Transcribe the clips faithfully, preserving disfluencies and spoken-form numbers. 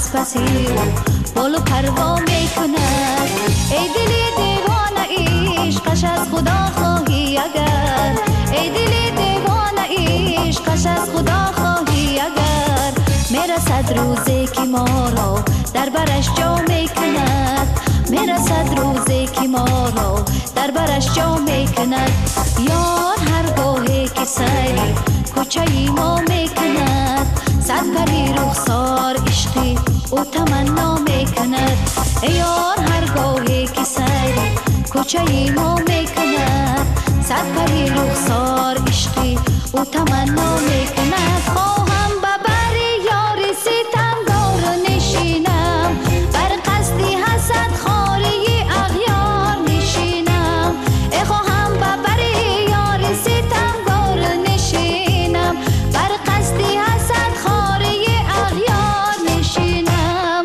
از پسی بال و پروا میکند. ای دلی دیوانه عشقش از خدا خواهی اگر، ای دلی دیوانه عشقش از خدا خواهی اگر، میرسد روزی که ما را در برش جا میکند، میرسد روزی که ما را در برش جا میکند. یار هرگاهی که سیری کوچه ما میکند، صد پری رخسار عشقی او تمنا میکند. یار هرگاهی که سیری کوچه ما میکند، صد پری رخسار عشقی او تمنا میکند. خواهم ببری یاری ستمگار نشینم، بر قصدی حسد خاری اغیار نشینم. ای خواهم ببری یاری ستمگار نشینم، بر قصدی حسد خاری اغیار نشینم.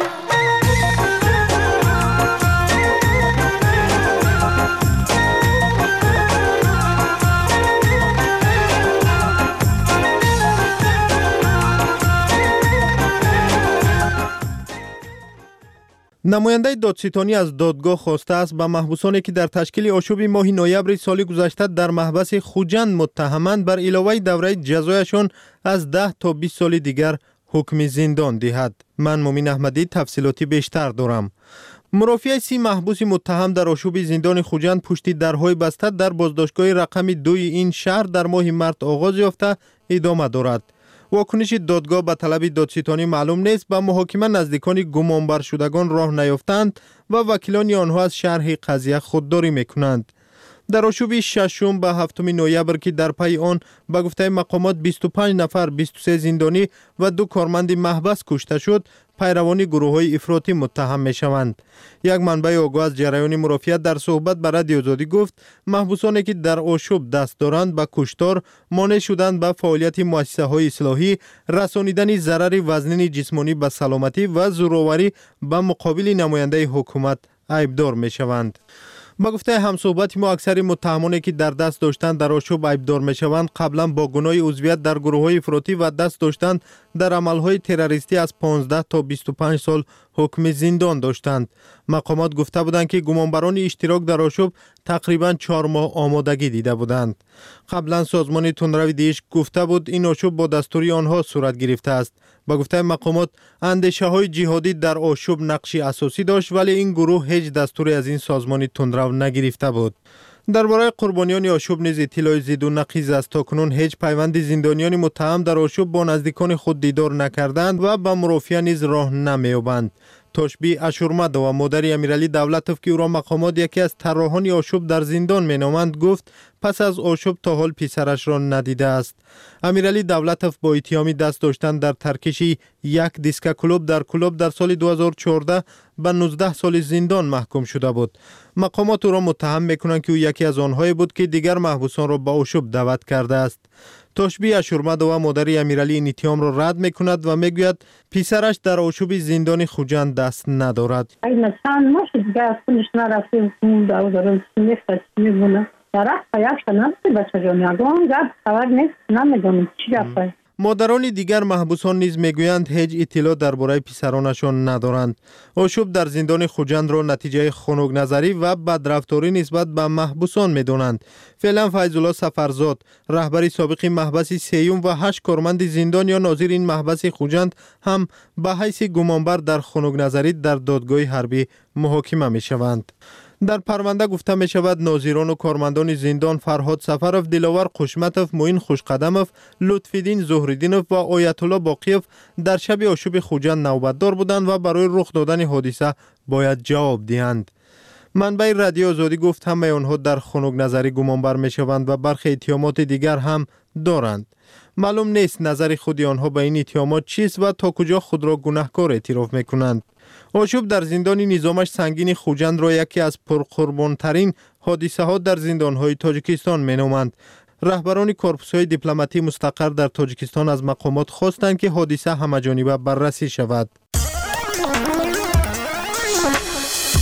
نماینده دادستانی از دادگاه خواسته است به محبوسانی که در تشکیل آشوب ماه نوامبر سال گذشته در محبس خوجند متهمند بر علاوه دوره جزایشان از ده تا بیست سال دیگر حکم زندان دهد. من مومین احمدی تفصیلاتی بیشتر دارم. مرافعه سی محبوس متهم در آشوب زندان خوجند پشت درهای بسته در بازداشتگاه رقم دوی این شهر در ماه مارس آغاز یافته ادامه دارد. واکنش دادگاه به طلب دادستانی معلوم نیست. به محاکمه نزدیکان گمانبر شدگان راه نیافتند و وکیلان آنها از شرح قضیه خودداری میکنند. در آشوب ششم به هفتم نوامبر که در پی آن به گفته مقامات بیست و پنج نفر بیست و سه زندانی و دو کارمند محبس کشته شد، پیروان گروه‌های افراطی متهم می‌شوند. یک منبع آگاه از جریان مرافعت در صحبت با رادیو آزادی گفت محبوسانی که در آشوب دست دارند به کشتار، مانع شدند به فعالیت مؤسسه‌های اصلاحی، رسانیدن ضرر وزنین جسمانی به سلامتی و زورآوری به مقابل نماینده حکومت عیبدار می‌شوند. با گفته همصحبت ما اکثر متهمانی که در دست داشتند در آشوب عیبدار میشوند قبلا با گناه عضویت در گروه‌های افراطی و دست داشتند در عملهای تروریستی از پانزده تا بیست و پنج سال حکم زندان داشتند. مقامات گفته بودند که گمانبران اشتراک در آشوب تقریبا چهار ماه آمادگی دیده بودند. قبلا سازمان تندروی دیش گفته بود این آشوب با دستوری آنها صورت گرفته است. با گفته مقامات اندیشه های جهادی در آشوب نقشی اساسی داشت، ولی این گروه هیچ دستوری از این سازمان تندرو نگرفته بود. درباره قربانیان آشوب نیز اطلاع زید و نقیض است. تاکنون هیچ پیوند زندانیان متهم در آشوب با نزدیکان خود دیدار نکردند و به مرافعه نیز راه نمی‌یابند. توشبی اشورمد و مادر امیرعلی دولتوف که او را مقامات یکی از طراحان آشوب در زندان مینامند گفت پس از آشوب تا حال پسرش را ندیده است. امیرعلی دولتوف با اتهام دست داشتن در ترکش یک دیسک کلوب در کلوب در سال دو هزار و چهارده به نوزده سال زندان محکوم شده بود. مقامات او را متهم میکنند که او یکی از آنهایی بود که دیگر محبوسان را به آشوب دعوت کرده است. توشبی اشورمد و مادر امیرعلی این اتهام را رد میکند و میگوید پسرش در آشوب زندان خوجند دست ندارد. این چند ماه دیگه از خودش نرفته و دارم نیست میمونه. طرف پیاش نمیشه بچه جان یگان گفت خبر نیست نمیدونم چی گفته. مادران دیگر محبوسان نیز میگویند هیچ اطلاع درباره پسرانشان ندارند. آشوب در زندان خوجند را نتیجه خنک نظری و بدرفتاری نسبت به محبوسان میدانند. فعلا فیض الله سفرزاد رهبر سابق محبس سیوم و هشت کارمند زندان یا ناظر این محبس خوجند هم به حیث گمانبر در خنک نظری در دادگاه حربی محاکمه میشوند. در پرونده گفته می شود ناظران و کارمندان زندان فرهاد سفرов، دلاور قشمتوف، معین خوشقدموف، لطفیدین زهریدینوف و آیت الله باقیوف در شب آشوب خوجند نوبتدار بودند و برای رخ دادن حادثه باید جواب دهند. منبع رادیو آزادی گفت همه آنها در خنک نظری گمانبر می شوند و برخی اتهامات دیگر هم دارند. معلوم نیست نظر خود آنها به این اتهامات چیست و تا کجا خود را گناهکار اعتراف می کنند. آشوب در زندان نظامش سنگین خوجند را یکی از پرقربانترین حادثه ها در زندان های تاجیکستان می نامند. رهبران کورپوس های دیپلماتی مستقر در تاجیکستان از مقامات خواستند که حادثه همه‌جانبه بررسی شود.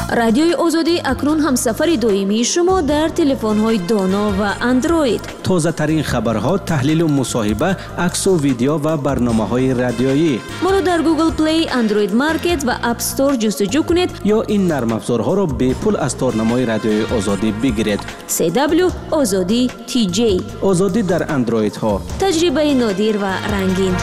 رادیوی آزادی اکنون هم سفر دائمی شما در تلفن‌های دانا و اندروید. تازه ترین خبرها، تحلیل و مصاحبه، عکس و ویدیو و برنامه‌های رادیویی. ما رو در گوگل پلی، اندروید مارکت و اپ استور جستجو کنید یا این نرم افزارها رو به پول از تورنمای رادیوی آزادی بگیرید. سی دبلیو آزادی تی جی. آزادی در اندروید ها. تجربه نادر و رنگین.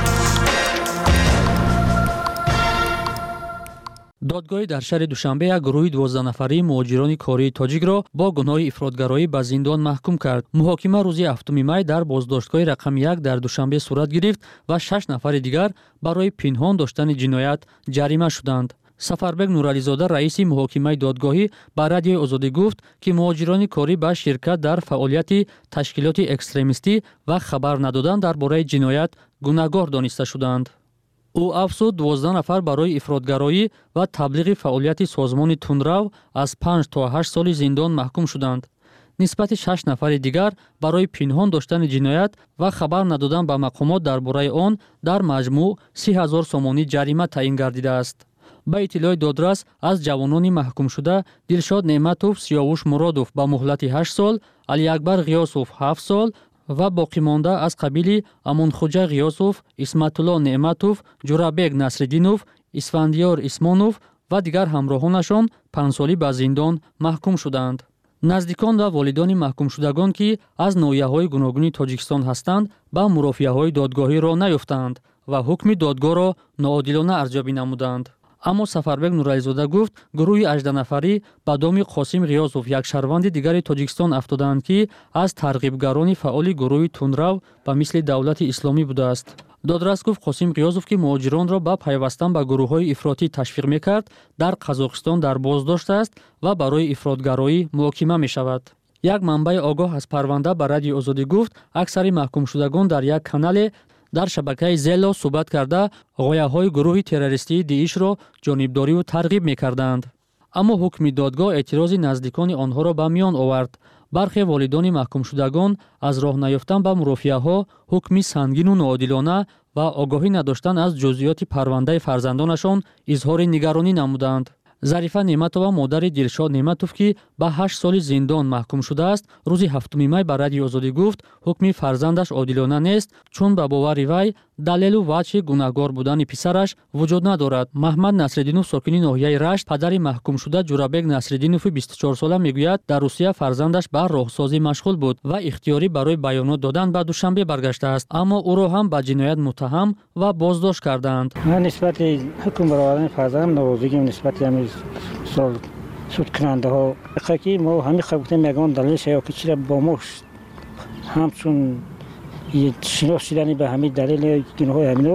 دادگاهی در شهر دوشنبه یک گروه دوازده نفری مهاجران کاری تاجیک را با گناه افراطگرایی به زندان محکوم کرد. محاکمه روز هفتم می در بازداشتگاه رقم یک در دوشنبه صورت گرفت و شش نفر دیگر برای پنهان داشتن جنایت جریمه شدند. سفربگ نورعلیزاده رئیس محاکمه دادگاهی به رادیوی آزادی گفت که مهاجران کاری به شرکت در فعالیت تشکیلات اکستریمیستی و خبر ندادن درباره جنایت گناهکار دانسته شدند. او افزود دوازده نفر برای افراطگرایی و تبلیغ فعالیت سازمان تندرو از پنج تا هشت سال زندان محکوم شدند. نسبت شش نفر دیگر برای پنهان داشتن جنایت و خبر ندادن به مقامات درباره آن در مجموع سی هزار سومانی جریمه تعیین گردیده است. به اطلاع دادرس از جوانان محکوم شده دلشاد نعمتوف سیاوش مرادوف به مهلت هشت سال، علی اکبر غیاسوف هفت سال و باقی مانده از قبیل امونخوجا غیاسوف، اسمت الله نعمتوف، جورابک نصرالدینوف، اسفندیار اسمانوف و دیگر همراهانشان پنج سالی به زندان محکوم شدند. نزدیکان و والدان محکوم شدگان که از ناحیه‌های گوناگون تاجیکستان هستند به مرافعه‌های دادگاهی را نیافتند و حکم دادگاه را ناعادلانه ارزیابی نمودند. اما سفربگ نورعلیزاده گفت گروه هجده نفری به نام قاسم غیاسوف یک شهروند دیگر تاجیکستان افتادند که از ترغیبگران فعال گروه تندرو به مثل دولت اسلامی بوده است. دادرس گفت قاسم غیاسوف که مهاجران را به پیوستن به گروه‌های افراطی تشویق می‌کرد در قزاقستان در بازداشت است و برای افراطگرایی محاکمه می‌شود. یک منبع آگاه از پرونده به رادیو آزادی گفت اکثر محکوم شدگان در یک کانال در شبکه زلا صحبت کرده غایه‌های گروه تروریستی داعش را جانبداری و ترغیب می‌کردند. اما حکم دادگاه اعتراض نزدیکان آنها را به میان آورد. برخی والدان محکوم شدگان از راه نیافتن به مرافعه‌ها، حکم سنگین و ناعادلانه و آگاهی نداشتن از جزئیات پرونده فرزندانشان اظهار نگرانی نمودند. ظریفه نعمتова مادر دلشاد نعمتوف که به هشت سال زندان محکوم شده است روز هفتم می به رادیو آزادی گفت حکم فرزندش عادلانه نیست چون به باور وی دلیل و وجه گناهکار بودن پسرش وجود ندارد. محمد نصرالدینوف ساکن ناحیه رشت پدر محکوم شده جورابک نصرالدینوف بیست و چهار ساله میگوید در روسیه فرزندش به راهسازی مشغول بود و اختیاری برای بیانات دادن به دوشنبه برگشته است، اما او را هم به جنایت متهم و بازداشت کردند. من نسبت حکم برآوردن فرزندم ناراضیم نسبت همین سال سود کننده ها حقیقی ما همین خبرت میگن دلیلش یا که چرا با ما همچون شناخت شدنی به همین دلیل گناه همینو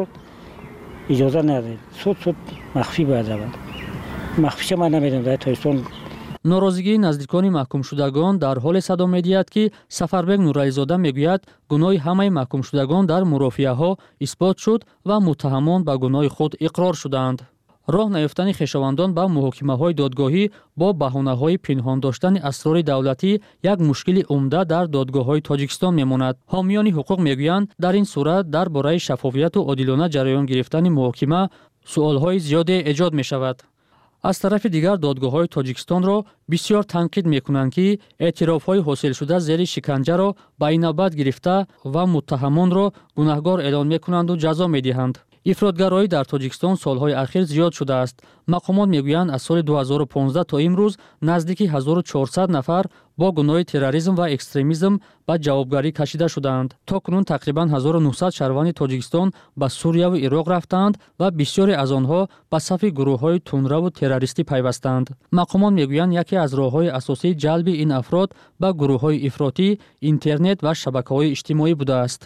اجازه نداره. سود سود مخفی باید رود. مخفیش من نمیدونم در تایستان. ناراضگی نزدیکان محکوم شدگان در حال صدا می‌دهد که سفربگ نورعلیزاده میگوید گناه همه محکوم شدگان در مرافعه‌ها اثبات شد و متهمان به گناه خود اقرار شدند. راه نیافتن خویشاوندان به محاکمه‌های دادگاهی با بهانه‌های پنهان داشتن اسرار دولتی یک مشکل عمده در دادگاه‌های تاجیکستان می‌ماند. حامیان حقوق میگویند در این صورت درباره شفافیت و عادلانه جریان گرفتن محاکمه سوال‌های زیادی ایجاد می‌شود. از طرف دیگر دادگاه‌های تاجیکستان را بسیار تنقید می‌کنند که اعتراف‌های حاصل شده زیر شکنجه را به این نوبت گرفته و متهمان را گناهکار اعلام می‌کنند و جزا می‌دهند. افراطگرایی در تاجیکستان سالهای اخیر زیاد شده است. مقامات میگویند از سال دو هزار و پانزده تا امروز نزدیک هزار و چهارصد نفر با گناه تروریسم و اکستریمیسم به جوابگری کشیده شدند. تا کنون تقریباً هزار و نهصد شهروند تاجیکستان به سوریه و عراق رفتند و بسیاری از آنها به صف گروه‌های تندرو و تروریستی پیوستند. مقامات میگویند یکی از راه‌های اساسی جلب این افراد به گروه‌های افراطی اینترنت و شبکه‌های اجتماعی بوده است.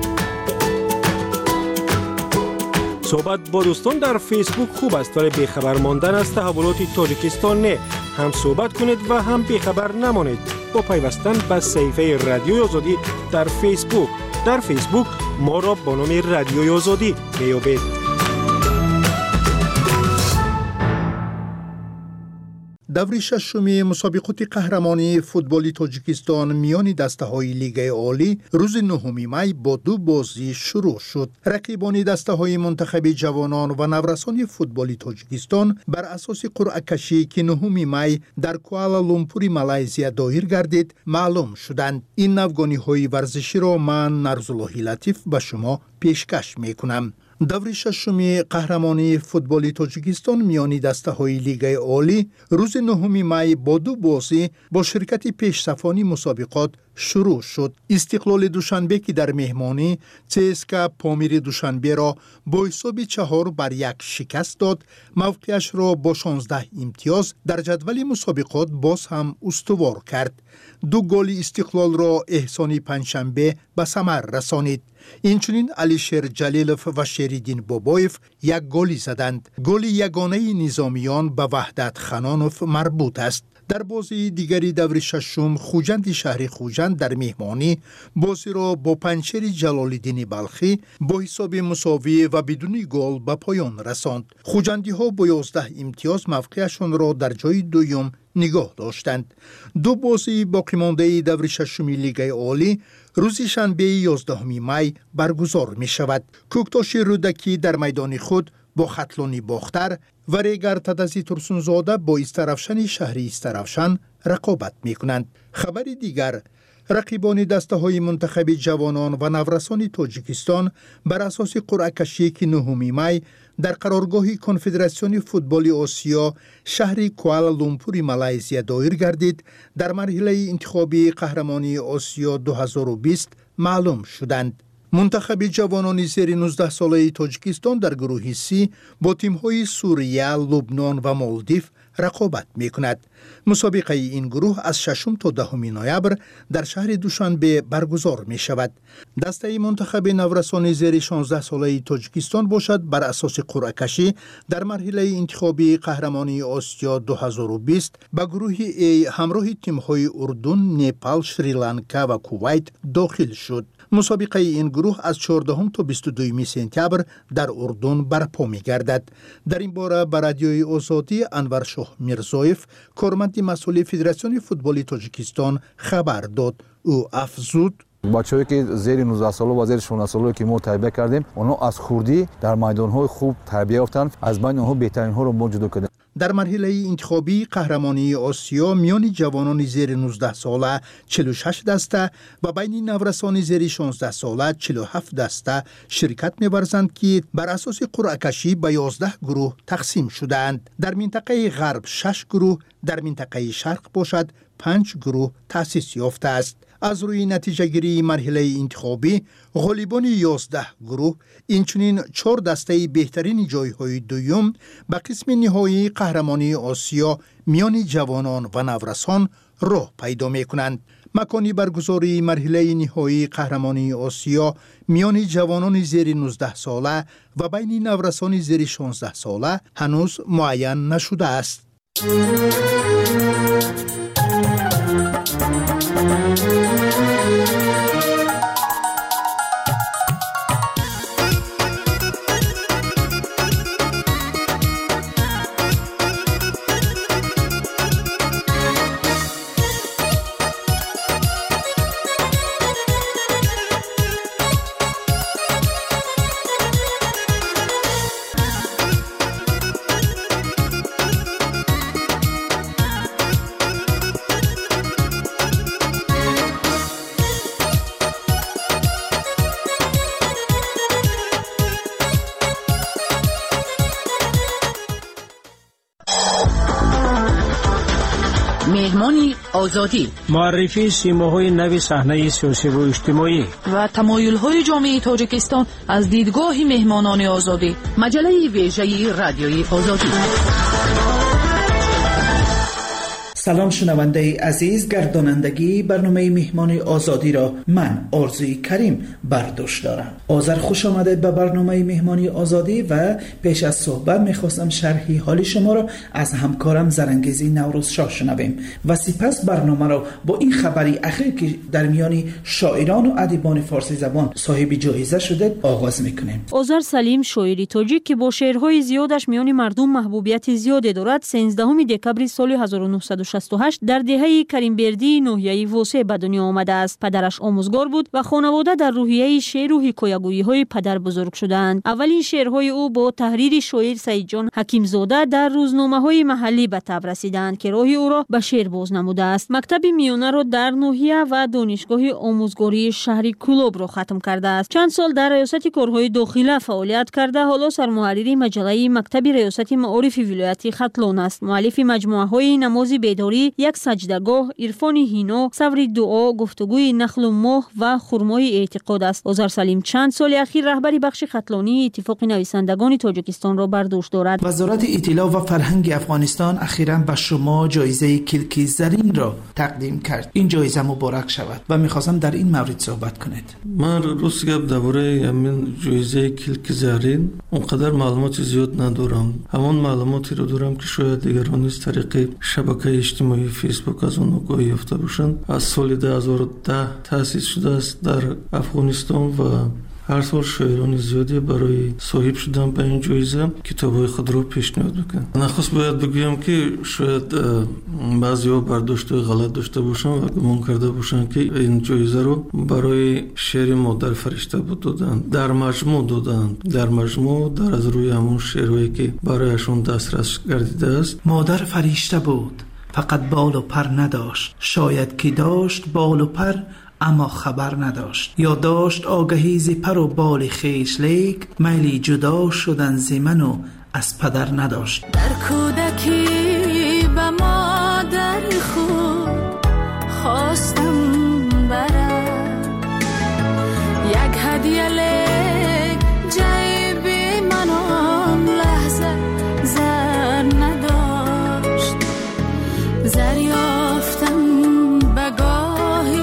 صحبت با دوستان در فیسبوک خوب است ولی بیخبر ماندن از تحولات تاجیکستان نه. هم صحبت کنید و هم بیخبر نمانید با پیوستن به صفحه رادیوی آزادی در فیسبوک. در فیسبوک ما را با نام رادیوی آزادی میابید. دور ششم مسابقات قهرمانی فوتبال تاجیکستان میان دسته‌های لیگ عالی روز نهم می با دو بازی شروع شد. رقیبان دسته‌های منتخب جوانان و نورسان فوتبال تاجیکستان بر اساس قرعه کشی که نهم می در کوالالامپور مالزی دایر گردید معلوم شدند. این نوگانی‌های ورزشی را من نرزالله لطیف به شما پیشکش می‌کنم. دور ششم قهرمانی فوتبال تاجیکستان میان دسته‌های لیگ عالی روز نهم می با دو بازی با شرکت پیشصفانی مسابقات شروع شد. استقلال دوشنبه که در مهمانی سی اس کے پامیر دوشنبه را با حساب چهار بر یک شکست داد، موقعش را با شانزده امتیاز در جدول مسابقات باز هم استوار کرد. دو گل استقلال را احسان پنجشنبه به ثمر رسانید. اینچنین علیشیر جلیلوف و شریدین بابایف یک گلی زدند. گل یگانه نظامیان به وحدت خنانوف مربوط است. در بازی دیگری دور ششم خوجند شهر خوجند در مهمانی بازی را با پنچر جلال‌الدین بلخی با حساب مساوی و بدون گل به پایان رساند. خوجندی ها با یازده امتیاز موقعشان را در جای دوم نگاه داشتند. دو بازی باقی مانده دور ششم لیگ عالی روز شنبه یازدهم می برگزار می شود. کوکتاش رودکی در میدان خود با خطلانی باختر و ریگر تدزی ترسونزاده با استرافشن شهری استرافشن رقابت می کنند. خبر دیگر، رقیبان دسته‌های منتخب جوانان و نورسان تاجیکستان بر اساس قرعه کشی که نهم می در قرارگاه کنفدراسیون فوتبال آسیا شهر کوالالامپور مالزی دایر گردید در مرحله انتخابی قهرمانی آسیا دو هزار و بیست معلوم شدند. منتخب جوانان زیر نوزده ساله تاجیکستان در گروه سی با تیم‌های سوریه، لبنان و مالدیو رقابت می‌کند. مسابقه این گروه از ششم تا دهم نوامبر در شهر دوشنبه برگزار می‌شود. دسته منتخب نورسان زیر شانزده ساله تاجیکستان باشد بر اساس قرعه کشی در مرحله انتخابی قهرمانی آسیا دو هزار و بیست به گروه ای همراه تیم‌های اردن، نپال، شریلانکا و کویت داخل شد. مسابقه این گروه از چهاردهم تا بیست و دوم سپتامبر در اردن برپا می‌گردد. در این باره به رادیوی آزادی انور شاه میرزایف کارمند مسئول فدراسیون فوتبال تاجیکستان خبر داد. او افزود: بچه‌ای که زیر نوزده ساله و زیر شانزده ساله که ما تربیت کردیم، اونا از خوردی در میدان‌های خوب تربیت یافتند، از بین اونها بهترین‌ها را ما جدا کردیم. در مرحله انتخابی قهرمانی آسیا میان جوانان زیر نوزده ساله چهل و شش دسته و بین نورسان زیر شانزده ساله چهل و هفت دسته شرکت می‌ورزند که بر اساس قرعه کشی به یازده گروه تقسیم شدند. در منطقه غرب شش گروه، در منطقه شرق باشد پنج گروه تأسیس یافته است. از روی نتیجه گیری مرحله انتخابی غالبان یازده گروه اینچنین چهار دسته بهترین جایهای دوم به قسم نهایی قهرمانی آسیا میان جوانان و نورسان راه پیدا می کنند. مکانی برگزاری مرحله نهایی قهرمانی آسیا میان جوانان زیر نوزده ساله و بین نورسان زیر شانزده ساله هنوز معین نشده است. مهمانی آزادی، معرفی سیماهای نو صحنه سیاسی و اجتماعی و تمایل‌های جامعه تاجیکستان از دیدگاه مهمانان آزادی. مجله ویژه رادیوی آزادی. سلام شنونده عزیز، گردانندگی برنامه مهمان آزادی را من آرزوی کریم برداشت دارم. آذر خوش آمدید به برنامه مهمانی آزادی و پیش از صحبت میخواستم شرحی حال شما را از همکارم زرنگیزی نوروز شاه شنویم و سپس برنامه را با این خبری اخیر که در میان شاعران و ادیبان فارسی زبان صاحب جایزه شده آغاز میکنیم. آذر سلیم شاعری تاجیک که با شعرهای زیادش میان مردم محبوبیت زیادی دارد، سیزدهم دکبر سال هزار و نهصد و شصت و هشت در دهه کریمبردی ناحیه واسع به دنیا آمده است. پدرش آموزگار بود و خانواده در روحیه شعر و حکایه‌گویی های پدر بزرگ شدند. اولین شعرهای او با تحریر شاعر سعید جان حکیم زاده در روزنامه‌های محلی به تب رسیدند که راه او را به شعر باز نموده است. مکتب میانه را در ناحیه و دانشگاه آموزگاری شهری کلوب را ختم کرده است. چند سال در ریاست کارهای داخله فعالیت کرده، حالا سرمحرر مجله مکتب ریاست معارف ولایت ختلان است. مؤلف مجموعه‌های نماز بیداری، یک سجدهگاه، عرفان هینا، صبر دعا، گفتگوی نخل و ماه و خرمای اعتقاد است. آذر سلیم چند سال اخیر رهبری بخش ختلانی اتفاق نویسندگان تاجیکستان را بر دوش دارد. وزارت اطلاع و فرهنگ افغانستان اخیراً به شما جایزه کلکی زرین را تقدیم کرد. این جایزه مبارک شود و می‌خواستم در این مورد صحبت کنید. من روز گپ درباره همین جایزه کلکی زرین اونقدر معلومات زیاد ندارم. همون معلوماتی رو دارم که شاید دیگران از طریق شبکه اجتماعی فیسبوک از اون آگاهی یافته باشند. از سال دو هزار و ده تأسیس شده است در افغانستان و هر سال شاعران زیادی برای صاحب شدن به این جایزه کتاب‌های خود را پیشنهاد میکنند. نخست باید بگویم که شاید بعضی‌ها برداشت غلط داشته باشند و گمان کرده باشند که این جایزه رو برای شعر مادر فرشته بود دادند. در مجموع دادند. در مجموع در از روی همون شعرهایی که برایشون دسترس گردیده است. مادر فرشته بود، فقط بال و پر نداشت. شاید که داشت بال و پر اما خبر نداشت، یا داشت آگهی ز پر و بال خویش، لیک میلی جدا شدن ز من و از پدر نداشت. در کودکی به مادر خود خواستم برد یک هدیه، لیک جیبی من آن لحظه زر نداشت. زر یافتم به گاهی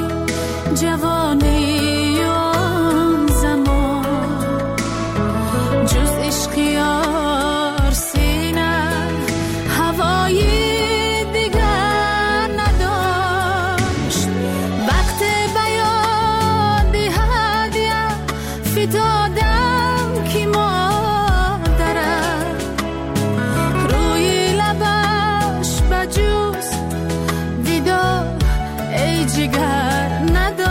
جوانی آن زمان، جز عشقیار سینه هوایی دیگر نداشت. وقت بیادی هدیه فتادم که مادرم روی لبش بجوز دیدار ای جگر نداشت.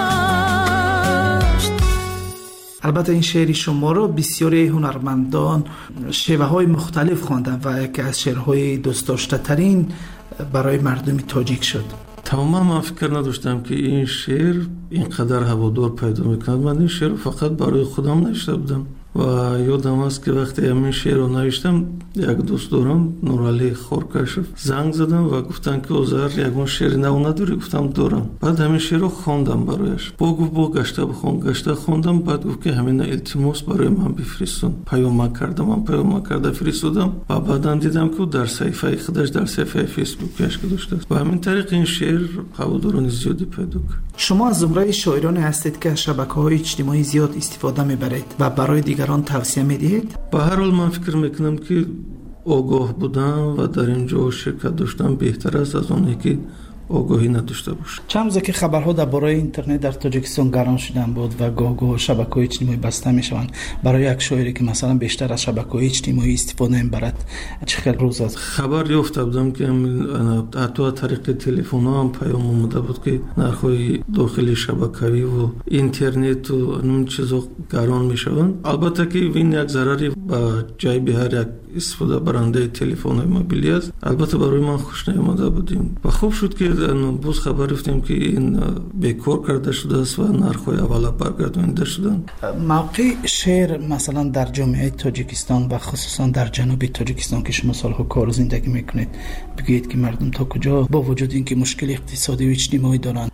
البته این شعری شما رو بسیاری هنرمندان شیوه های مختلف خواندن و یکی از شعرهای دوست داشته ترین برای مردم تاجیک شد. تماما من فکر نداشتم که این شعر اینقدر هوادار پیدا میکند. من این شعر فقط برای خودم نوشته بودم و یادم است که وقتی همین شعر رو نوشتم یک دوست دارم نورعلی خورکشف زنگ زدم و گفتن که آذر یگان شعر نو نداری؟ گفتم دارم. بعد همین شعر رو خواندم برایش. با گفت با گشته بخون. گشته خواندم. بعد گفت که همین التماس برای من بفرستون. پیام کردم. من پیام کرده فرستادم و بعداً دیدم که در صفحه خودش در صفحه فیسبوکش گذاشته است و همین طریق این شعر هواداران زیادی پیدا کرد. شما از زمره شاعران هستید که از شبکه‌های اجتماعی زیاد استفاده میبرید و برای دیگران توصیه میدید؟ به هر حال من فکر میکنم که آگاه بودن و در اینجا شرکت داشتن بهتر است از اونی که آگاهی نداشته باشه. چند روزه که خبرها درباره اینترنت در تاجیکستان گران شدن بود و گاه گاه شبکه‌های اجتماعی بسته میشوند. برای یک شاعری که مثلا بیشتر از شبکه‌های اجتماعی استفاده میبرد چه خیلی روز است؟ خبر یافته بودم که حتی از طریق تلفن هم پیام اومده بود که نرخ‌های داخلی شبکه‌ای و اینترنت و این چیزا گران میشوند. البته که این یک ضرری به جیب هر یک استفاده برنده تلفن موبیلی است. البته برای من خوش نیامده بودیم و خوب شد که باز خبر رفتیم که این بیکار کرده شده است و نرخ‌های اولا برگردانیده شدن. موقع شعر مثلا در جامعه تاجیکستان و خصوصا در جنوب تاجیکستان که شما سالها کار و زندگی میکنید، بگید که مردم تا کجا با وجود اینکه مشکل اقتصادی و اجتماعی دارند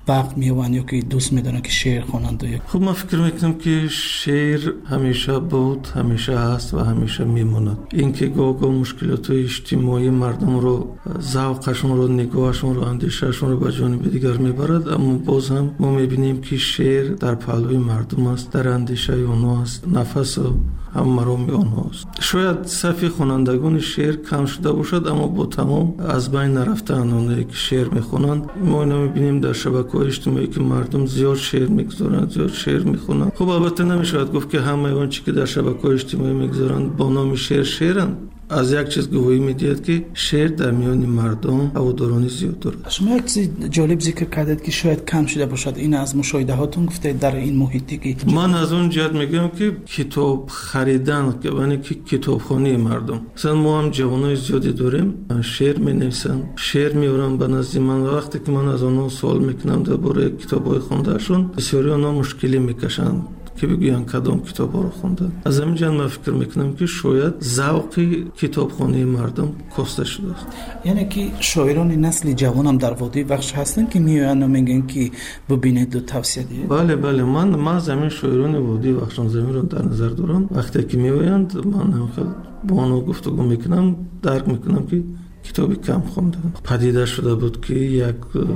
وقت میوان یا که دوست میدونن که شعر خوانند؟ خب من فکر میکنم که شعر همیشه بود، همیشه هست و همیشه میموند. اینکه گاه گاه مشکلات اجتماعی مردم رو، ذوقشون رو، نگاهشون رو، اندیشهشون رو به جانب دیگر میبرد، اما باز هم ما میبینیم که شعر در پهلوی مردم است، در اندیشه اونها است، نفس و هم مرام اونها است. شاید صفی خوانندگان شعر کم شده باشد، اما با تمام از بین نرفتن اونایی که شعر میخونند. ما اینا میبینیم در شبکه‌های اجتماعی که مردم زیاد شعر میگذارند، زیاد شعر میخونند. خب البته نمیشود گفت که همه اون چیزی که در شبکه‌های اجتماعی میگذارند با نام شعر شعرند. از یک چیز گواهی میدید که شعر در میان مردم هوادارانی زیاد دارد. شما یک چیز جالب ذکر کردید که شاید کم شده باشد، این از مشاهده هاتون گفته در این محیطی که من از اون جهت میگم که کتاب خریدن، یعنی که کتابخوانی مردم، مثلا ما هم جوانای زیادی داریم شعر مینویسن، شعر میارن به نزد من، وقتی که من از اونها سوال میکنم درباره کتابای خوندهشون، بسیاری اونها مشکلی میکشن که بگوین کدام کتاب رو خوندن. از همین جهت من فکر میکنم که شاید ذوق کتابخوانی مردم کاسته شده است. یعنی که شاعران نسل جوان هم در وادی بخش هستن که میان و میگن که ببینید و توصیه دید. بله بله، من من زمین شاعران وادی بخش زمین رو در نظر دارم. وقتی که میآیند من هم خیلی با آنها گفتگو میکنم، درک میکنم که کتابی کم خوندن. پدیده شده بود که یک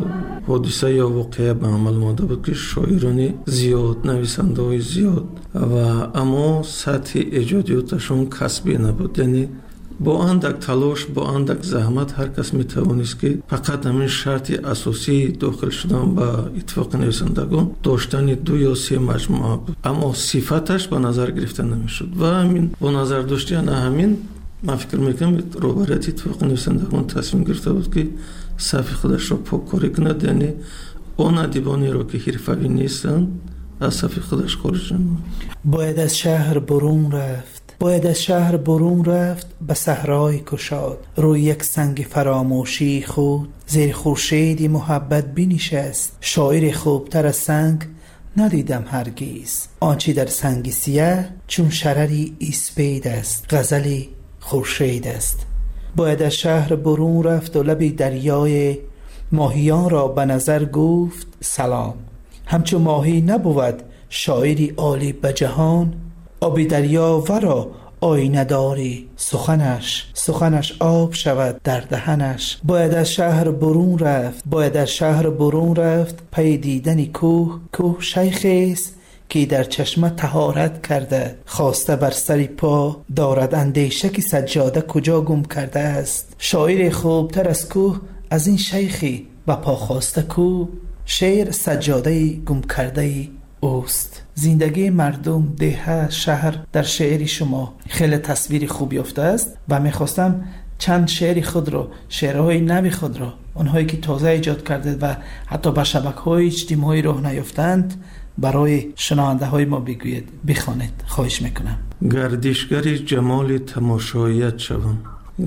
حادثه یا واقعه به عمل مانده بود که شاعرانی زیاد، نویسنده های زیاد و اما سطح ایجادیاتشون کسبی نبود. یعنی با اندک تلاش، با اندک زحمت هر کس میتوانست که فقط همین شرط اساسی داخل شدن به اتفاق نویسندگان داشتن دو یا سه مجموعه بود، اما صفتش به نظر گرفته نمیشد و همین با نظر داشتن همین من فکر میکنم روبرت اتفاق نویسندگان تصمیم گرفته بود که صف خودش را پاککاری کند، یعنی اون ادیبانی را که حرفه‌ای نیستن از صف خودش خارج نمود. باید از شهر برون رفت، باید از شهر برون رفت به صحرای کشاد، روی یک سنگ فراموشی خود زیر خورشیدی محبت بنشست. شاعر خوبتر از سنگ ندیدم هرگیز، آنچه در سنگ سیاه چون شرری اسپید است، غزلی خورشید است. باید از شهر برون رفت و لبی دریای ماهیان را به نظر گفت سلام. همچون ماهی نبود شاعری عالی به جهان، آبی دریا ورا آینه داری سخنش، سخنش آب شود در دهنش. باید از شهر برون رفت، باید از شهر برون رفت پی دیدن کوه، کوه شیخی است که در چشمه طهارت کرده، خواسته بر سری پا دارد اندیشه که سجاده کجا گم کرده است. شاعر خوبتر از کوه از این شیخی به پا خواسته کو، شعر سجاده گم کرده اوست. زندگی مردم، ده، شهر در شعر شما خیلی تصویر خوب یافته است و میخواستم چند شعر خود رو، شعرهای نوی خود رو، اونهایی که تازه ایجاد کرده و حتی به شبکه‌های اجتماعی راه نیافتند برای شنونده های ما بگوید، بخوانید، خواهش میکنم. گردشگری جمال تماشاییت شوم،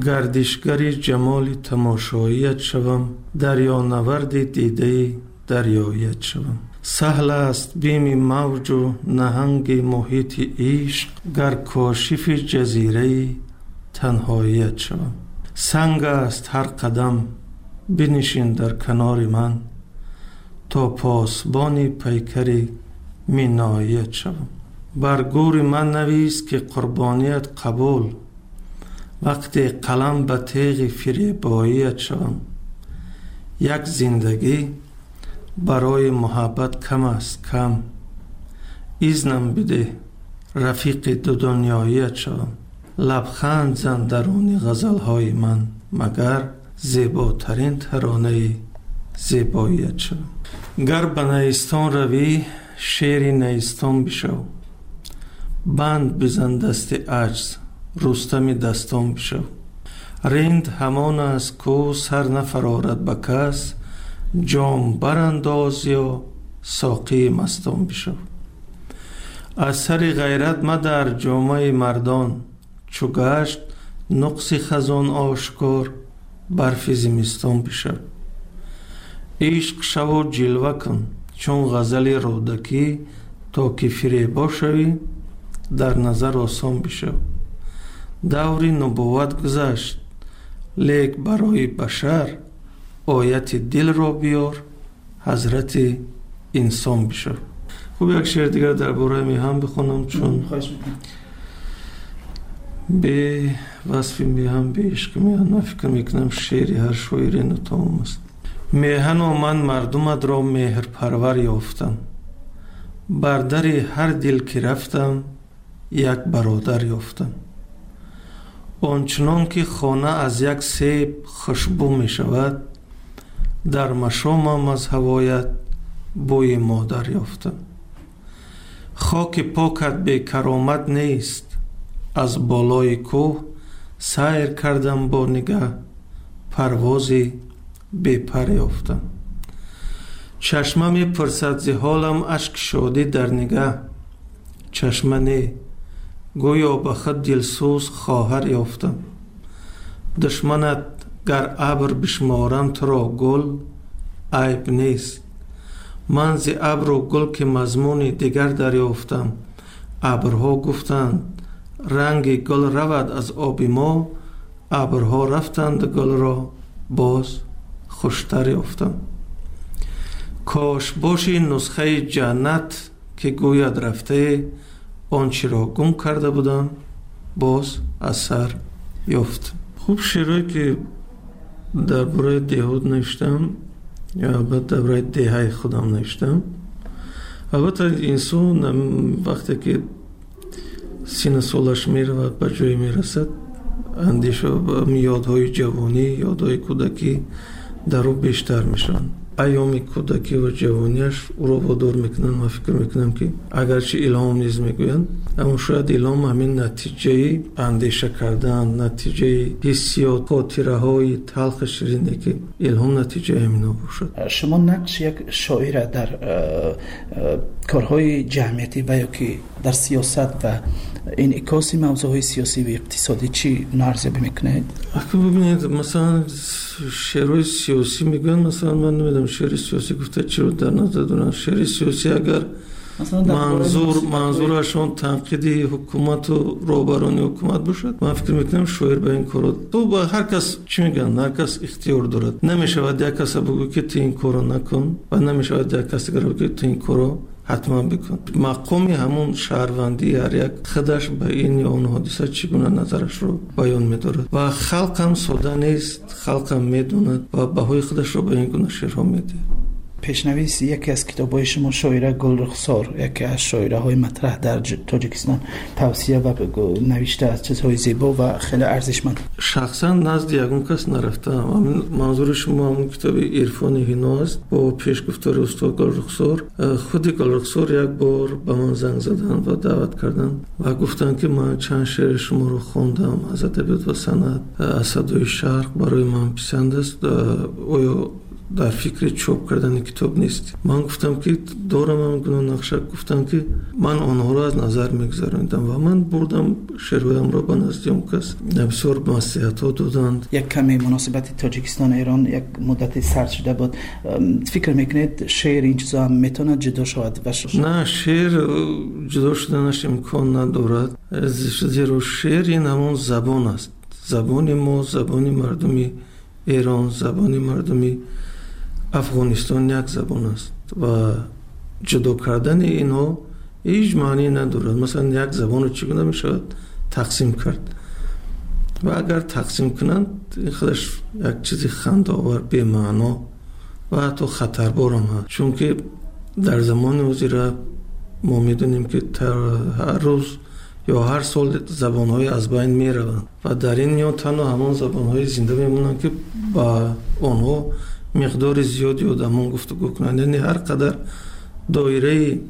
گردشگری جمال تماشاییت شوم، دریا نورد دیده دریایت شوم. سهل است بیم موج و نهنگ محیط عشق، گر کاشف جزیره تنهاییت شوم. سنگ است هر قدم بنشین در کنار من، تا پاسبان پیکری مینایت شوم. بر گور من نویس که قربانیت قبول، وقتی قلم به تیغ فریباییت شوم. یک زندگی برای محبت کم است کم، ایزنم بده رفیق دو دنیاییت شوم. لبخند زن درون غزلهای من، مگر زیباترین ترانه زیباییت شوم. گر به نیستان روی شیر نیستان بشو، بند بزن دست عجز رستم دستان بشو. رند همان از کو سر نفرارد به کس، جام برانداز یا ساقی مستان بشو. از سر غیرت مدر جامه مردان، چو گشت نقص خزان آشکار برف زمستان بشو. عشق شو جلوه کن چون غزل رودکی، تا که فریبا شوی در نظر آسان بشو. دور نبوت گذشت لیک برای بشر، آیت دل را بیار حضرت انسان بشه. خوب یک شعر دیگر درباره میهن بخونم چون به وصف میهن به عشق میهن من فکر میکنم شعری هر شاعری نتام است. میهن و من مردمت را مهر پرور یافتم، بر در هر دل که رفتم یک برادر یافتم. آنچنان که خانه از یک سیب خوشبو می شود، در مشامم از هوایت بوی مادر یافتم. خاک پاکت بی کرامت نیست، از بالای کوه سیر کردم با نگاه، پروازی بی پر یافتم. چشمم می پرسد ز حالم، اشک شادی در نگاه، چشمه نه گویا به خود دلسوز خواهر یافتم. دشمنت گر ابر بشمارم تو را گل عیب نیست، من ز ابر و گل که مضمون دیگر دریافتم. ابرها گفتند رنگ گل رود از آب ما، ابرها رفتند گل را باز خوشتر یافتم. کاش باشی نسخه جنت که گوید رفته، آنچه را گم کرده بودم باز از سر یافت. خوب شعرهایی که درباره دیهات نوشتم یا البته درباره دیهای خودم نوشتم. البته انسان وقتی که سین سالش میرود به جای میرسد، اندیشه و یادهای جوانی، یادهای کودکی در او بیشتر میشن. ایام کودکی و جوانیش او را وادار میکنن. من فکر میکنم که اگرچه الهام نیز میگویند، اما شاید الهام همین نتیجه اندیشه کردن، نتیجه حسیات، خاطره های تلخ شیرینی که الهام نتیجه همینا باشد. شما نقش یک شاعر در کارهای جمعیتی و یا که در سیاست و انعکاس موضوعهای سیاسی و اقتصادی چی ارزیابی میکنید؟ اگه ببینید مثلا شعرهای سیاسی میگن، مثلا من نمیدونم شعر سیاسی گفته چی رو در نظر دارن. شعر سیاسی اگر منظور منظورشون تنقیدی حکومت و روبرانی حکومت باشد، من فکر میکنم شاعر به این کارو تو با هر کس چی میگن، هر کس اختیار دارد. نمیشود یک کس بگو که تو این کارو نکن و نمیشود یک کس بگو که تو این کارو حتما بکن. مقامی همون شهروندی هر یک خودش به این یا اون حادثه چگونه نظرش رو بیان می‌دارد و خلق هم ساده نیست، خلق هم میدوند و بهای خودش رو به این گونه شعرها میده. پیشنویس یکی از کتاب‌های شما شاعره گلرخسار، یکی از شاعره‌های مطرح در تاجیکستان، توصیه و نوشته از چیزهای زیبا و خیلی ارزشمند. شخصا نزد یگون کس نرفتم. منظور شما همون کتاب عرفان هینا است با پیشگفتار استاد گلرخسار. خود گلرخسار یک بار به من زنگ زدن و دعوت کردن و گفتن که من چند شعر شما رو خوندم از ادبیات و سنت، از صدای شرق برای من پسند است، آیا در فکر چاپ کردن کتاب نیست؟ من گفتم که دارم هم گناه نقشه. گفتم که من آنها را از نظر میگذارندم و من بردم شعرهایم را به نزد اون کس. بسیار نصیحت ها دادند. یک کمی مناسبت تاجیکستان ایران یک مدت سرد شده بود. فکر میکنید شعر این چیزا هم میتونه جدا شود؟ و نه، شعر جدا شدنش امکان ندارد، زیرا شعر این همون زبان است. زبان ما، زبان مردمی ایران، زبان مردمی افغانستان یک زبان است و جدا کردن اینها هیچ معنی ندارد. مثلا یک زبان رو چگونه می شود تقسیم کرد و اگر تقسیم کنند این خودش یک چیزی خنده‌آور، بی معنا و حتی خطربار هم هست. چون که در زمان وزیر ما میدونیم که هر روز یا هر سال زبان‌های از بین می روند و در این میان تنها همان زبان‌های زنده میمونند که با آنها مقدار زیادی آدمان گفتگو کنند. یعنی هر قدر دایره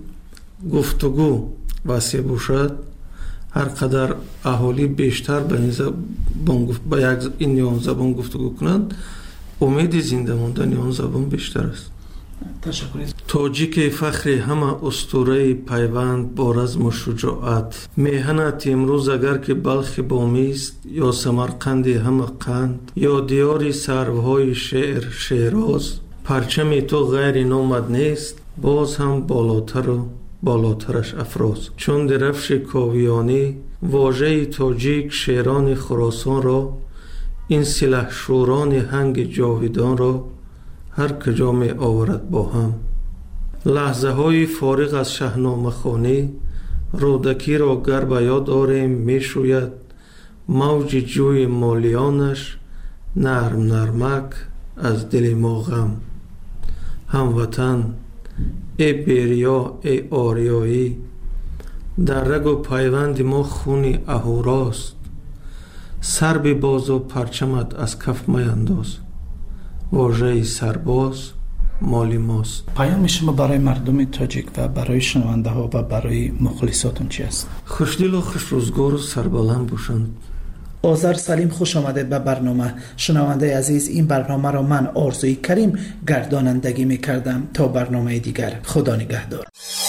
گفتگو وسیع باشد، هر قدر اهالی بیشتر به این زبان با یک این یا آن زبان گفتگو کنند، امید زنده ماندن آن زبان بیشتر است. تشکر. تاجیک فخر همه اسطوره پیوند با رزم و شجاعت، میهنت امروز اگر که بلخ بامی است یا سمرقند همه قند یا دیاری سروهای شعر شیراز، پرچم تو غیر نامد نیست باز هم بالاتر و بالاترش افراز. چون درفش کاویانی واژه تاجیک شیران خراسان را، این سلح شوران هنگ جاویدان را هر کجا می آورد با هم. لحظه های فارغ از شاهنامه خوانی رودکی را گر به یاد آریم می شوید موج جوی مالیانش نرم نرمک از دل ما غم. هموطن ای بیریا ای آریایی در رگ و پیوند ما خونی اهوراست. سر بباز و پرچمت از کف میانداز واژه سرباز مالی ماست. پیام شما برای مردم تاجیک و برای شنونده ها و برای مخلصاتون چی است؟ خوشدل و خوش روزگار و سربلند باشند. آذر سلیم، خوش آمدید به برنامه. شنونده عزیز، این برنامه را من آرزوی کریم گردانندگی می کردم. تا برنامه دیگر، خدا نگهدار.